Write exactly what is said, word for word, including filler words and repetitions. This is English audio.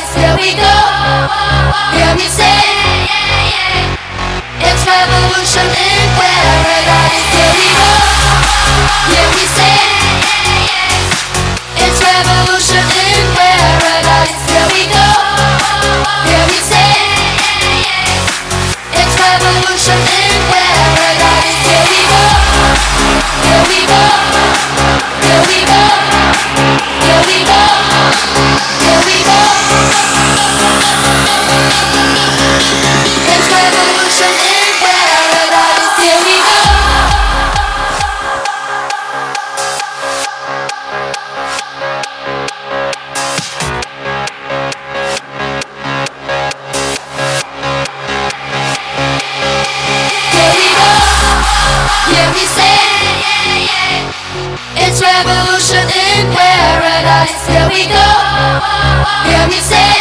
paradise. Here we go. Hear me say, it's revolution in paradise. Here we go. Hear me say, it's revolution in paradise. Here we go. Hear me say, it's revolution in paradise. Here we go. Here we go. Here we go. Here we go. Here we go. It's revolution in paradise. Here we go. Here we go. Hear me say, it's revolution in paradise. Here we go. Hear me say,